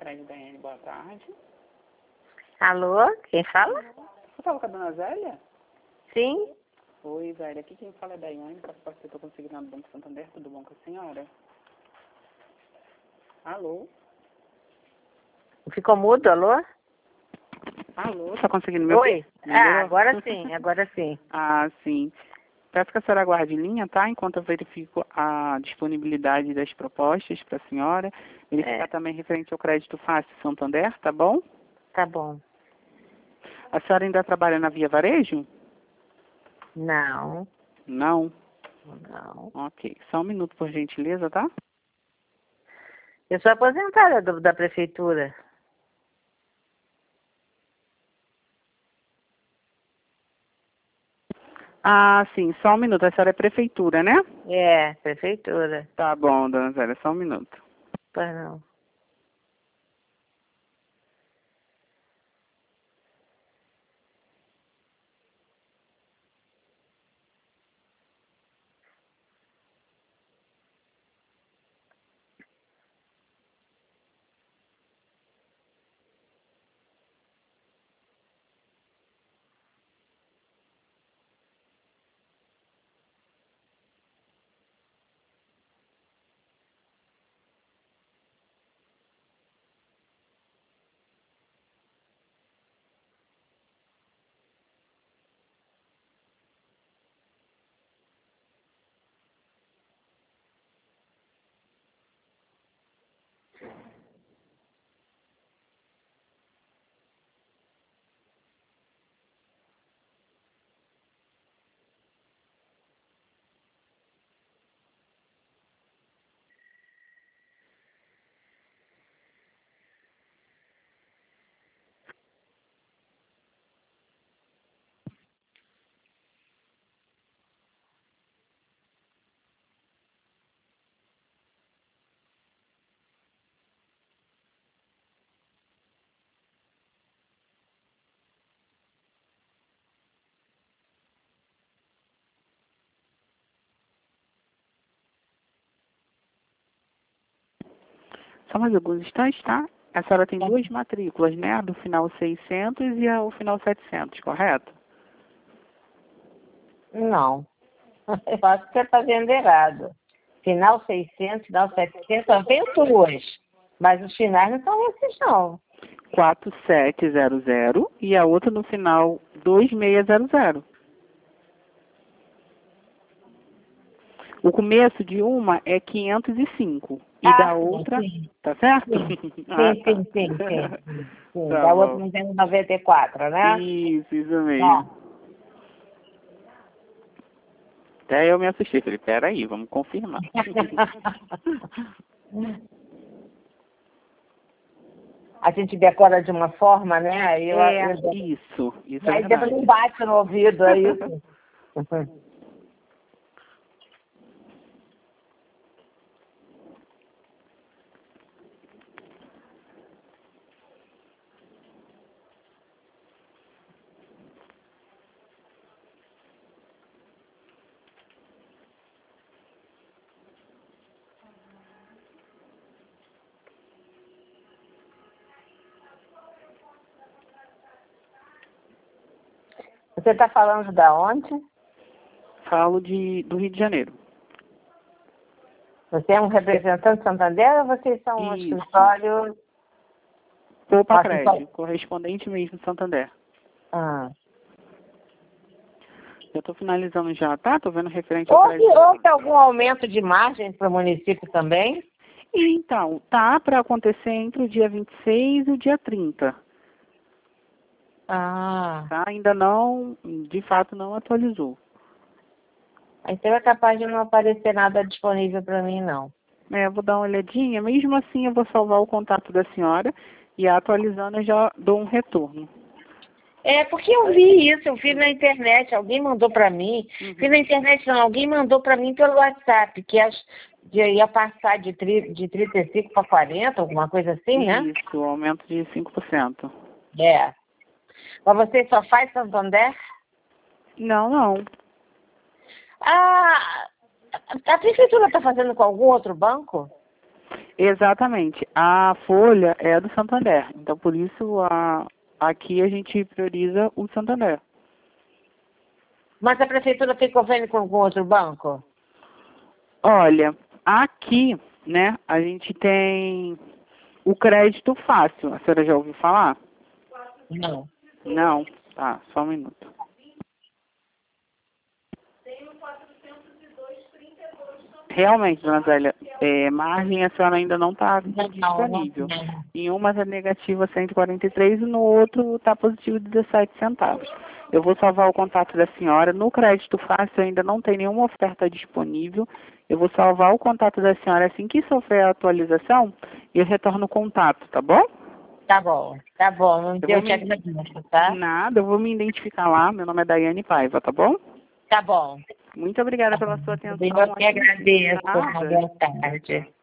Prédio da Daiane, boa tarde. Alô, quem fala? Você fala com a dona Zélia? Sim. Oi, Zélia, aqui quem fala é Daiane, que eu estou conseguindo no Banco Santander, tudo bom com a senhora? Alô? Ficou mudo, alô? Alô, tá conseguindo me ouvir? Oi. Ah, agora sim, agora sim. Ah, sim. Peço que a senhora aguarde em linha, tá? Enquanto eu verifico a disponibilidade das propostas para a senhora. Verificar também referente ao crédito fácil Santander, tá bom? Tá bom. A senhora ainda trabalha na Via Varejo? Não, Não? não. Ok. Só um minuto, por gentileza, tá? Eu sou aposentada da prefeitura. Ah, sim. Só um minuto. A senhora é prefeitura, né? É, prefeitura. Tá bom, dona Zélia. Só um minuto. Pois não. Só mais alguns instantes, tá? A senhora tem duas matrículas, né? A do final 600 e o final 700, correto? Não. Eu acho que você está vendo errado. Final 600, final 700, eu tenho duas. Mas os finais não são esses, não. 4700 e a outra no final 2600. O começo de uma é 505 e da Sim, outra, sim. tá certo? Sim, Ah, sim, tá. sim, sim, sim. Sim. Tá Da outra bom. não tem 94, né? Isso mesmo. Não. Até eu me assustei. Falei, peraí, vamos confirmar. A gente decora de uma forma, né? Aí, Isso é aí depois verdade. não bate no ouvido, é isso. Você está falando da onde? Falo do Rio de Janeiro. Você é um representante de Santander ou vocês são um Isso. escritório? Poupa Nossa, Crédito, correspondente mesmo de Santander. Ah. Eu estou finalizando já, tá? Estou vendo referente ao crédito. Houve algum aumento de margem para o município também? Então, tá para acontecer entre o dia 26 e o dia 30. Ah, Tá? Ainda não, de fato, não atualizou. então é capaz de não aparecer nada disponível para mim, não. Eu vou dar uma olhadinha, mesmo assim eu vou salvar o contato da senhora e atualizando eu já dou um retorno. É, porque eu vi isso, eu vi na internet, alguém mandou para mim. Vi na internet não, alguém mandou para mim pelo WhatsApp, que ia passar de 35 para 40, alguma coisa assim, né? Isso, aumento de 5%. É. Mas você só faz Santander? Não, não. Ah, a prefeitura está fazendo com algum outro banco? Exatamente. A folha é a do Santander. Então, por isso, aqui a gente prioriza o Santander. Mas a prefeitura tem convênio com algum outro banco? Olha, aqui, né, a gente tem o crédito fácil. A senhora já ouviu falar? Não. Não? Tá, só um minuto. Realmente, dona Zélia, margem a senhora ainda não está disponível. Não. Em uma está negativa 143 e no outro está positivo 17 centavos. Eu vou salvar o contato da senhora. No crédito fácil ainda não tem nenhuma oferta disponível. Eu vou salvar o contato da senhora assim que sofrer a atualização e eu retorno o contato, tá bom? Tá bom, tá bom. Eu te agradeço, tá? Nada, eu vou me identificar lá. Meu nome é Daiane Paiva, tá bom? Tá bom. Muito obrigada pela sua atenção. Eu que agradeço. Nada. Boa tarde.